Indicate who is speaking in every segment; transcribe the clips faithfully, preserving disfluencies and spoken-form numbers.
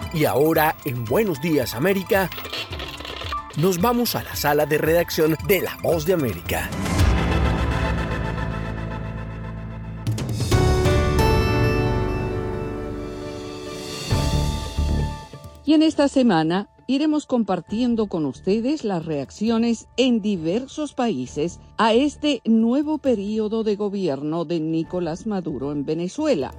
Speaker 1: Y ahora, en Buenos Días América, nos vamos a la sala de redacción de La Voz de América.
Speaker 2: Y en esta semana iremos compartiendo con ustedes las reacciones en diversos países a este nuevo periodo de gobierno de Nicolás Maduro en Venezuela.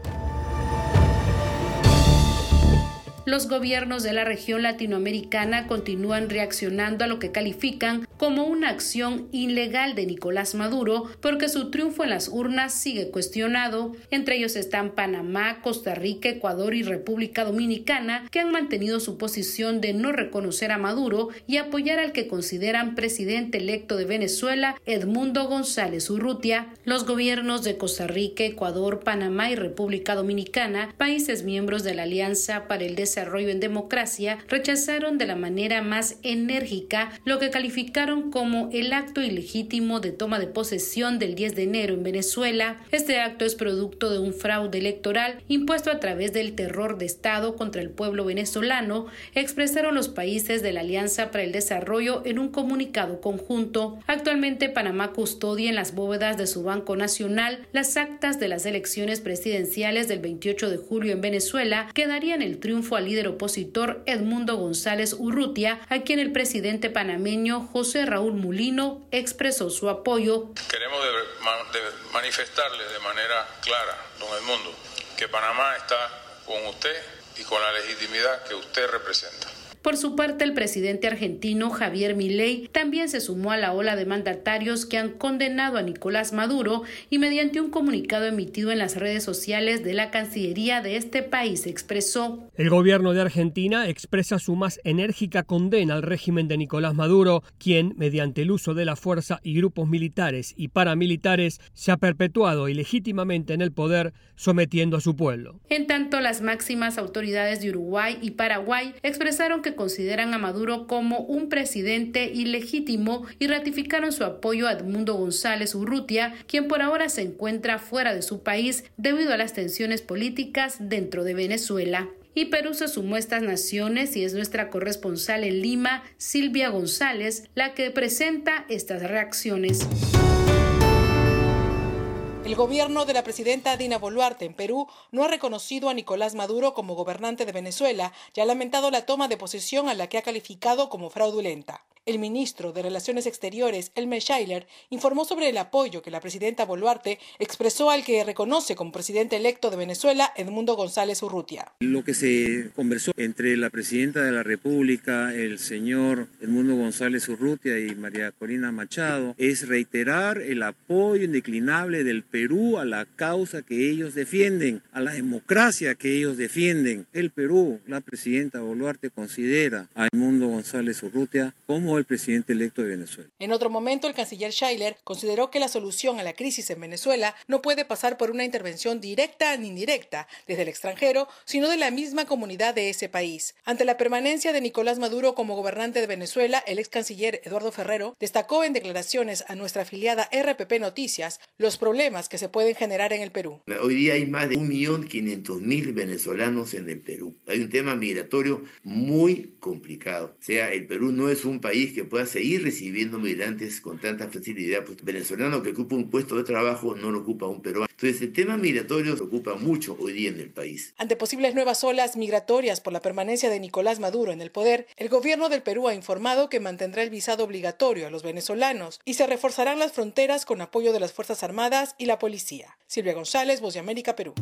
Speaker 3: Los gobiernos de la región latinoamericana continúan reaccionando a lo que califican como una acción ilegal de Nicolás Maduro porque su triunfo en las urnas sigue cuestionado. Entre ellos están Panamá, Costa Rica, Ecuador y República Dominicana, que han mantenido su posición de no reconocer a Maduro y apoyar al que consideran presidente electo de Venezuela, Edmundo González Urrutia. Los gobiernos de Costa Rica, Ecuador, Panamá y República Dominicana, países miembros de la Alianza para el Desarrollo Desarrollo en Democracia, rechazaron de la manera más enérgica lo que calificaron como el acto ilegítimo de toma de posesión del diez de enero en Venezuela. Este acto es producto de un fraude electoral impuesto a través del terror de Estado contra el pueblo venezolano, expresaron los países de la Alianza para el Desarrollo en un comunicado conjunto. Actualmente Panamá custodia en las bóvedas de su Banco Nacional las actas de las elecciones presidenciales del veintiocho de julio en Venezuela, que darían el triunfo al líder opositor Edmundo González Urrutia, a quien el presidente panameño José Raúl Mulino expresó su apoyo.
Speaker 4: Queremos de, de manifestarle de manera clara, don Edmundo, que Panamá está con usted y con la legitimidad que usted representa.
Speaker 3: Por su parte, el presidente argentino Javier Milei también se sumó a la ola de mandatarios que han condenado a Nicolás Maduro y mediante un comunicado emitido en las redes sociales de la Cancillería de este país expresó:
Speaker 5: el gobierno de Argentina expresa su más enérgica condena al régimen de Nicolás Maduro, quien, mediante el uso de la fuerza y grupos militares y paramilitares, se ha perpetuado ilegítimamente en el poder, sometiendo a su pueblo.
Speaker 3: En tanto, las máximas autoridades de Uruguay y Paraguay expresaron que consideran a Maduro como un presidente ilegítimo y ratificaron su apoyo a Edmundo González Urrutia, quien por ahora se encuentra fuera de su país debido a las tensiones políticas dentro de Venezuela. Y Perú se sumó a estas naciones y es nuestra corresponsal en Lima, Silvia González, la que presenta estas reacciones.
Speaker 6: El gobierno de la presidenta Dina Boluarte en Perú no ha reconocido a Nicolás Maduro como gobernante de Venezuela y ha lamentado la toma de posesión a la que ha calificado como fraudulenta. El ministro de Relaciones Exteriores, Elmer Schleicher, informó sobre el apoyo que la presidenta Boluarte expresó al que reconoce como presidente electo de Venezuela, Edmundo González Urrutia.
Speaker 7: Lo que se conversó entre la presidenta de la República, el señor Edmundo González Urrutia y María Corina Machado, es reiterar el apoyo indeclinable del Perú a la causa que ellos defienden, a la democracia que ellos defienden. El Perú, la presidenta Boluarte considera a Edmundo González Urrutia como el presidente electo de Venezuela.
Speaker 6: En otro momento, el canciller Schleicher consideró que la solución a la crisis en Venezuela no puede pasar por una intervención directa ni indirecta desde el extranjero, sino de la misma comunidad de ese país. Ante la permanencia de Nicolás Maduro como gobernante de Venezuela, el ex canciller Eduardo Ferrero destacó en declaraciones a nuestra afiliada R P P Noticias los problemas que se pueden generar en el Perú.
Speaker 8: Hoy día hay más de un millón quinientos mil venezolanos en el Perú. Hay un tema migratorio muy complicado. O sea, el Perú no es un país que pueda seguir recibiendo migrantes con tanta facilidad. Pues, venezolano que ocupa un puesto de trabajo no lo ocupa un peruano. Entonces, el tema migratorio se ocupa mucho hoy día en el país.
Speaker 6: Ante posibles nuevas olas migratorias por la permanencia de Nicolás Maduro en el poder, el gobierno del Perú ha informado que mantendrá el visado obligatorio a los venezolanos y se reforzarán las fronteras con apoyo de las Fuerzas Armadas y la policía. Silvia González, Voz de América, Perú.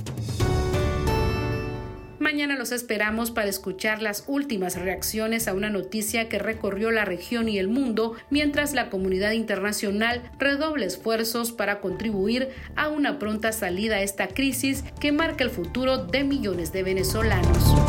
Speaker 3: Mañana los esperamos para escuchar las últimas reacciones a una noticia que recorrió la región y el mundo, mientras la comunidad internacional redobla esfuerzos para contribuir a una pronta salida a esta crisis que marca el futuro de millones de venezolanos.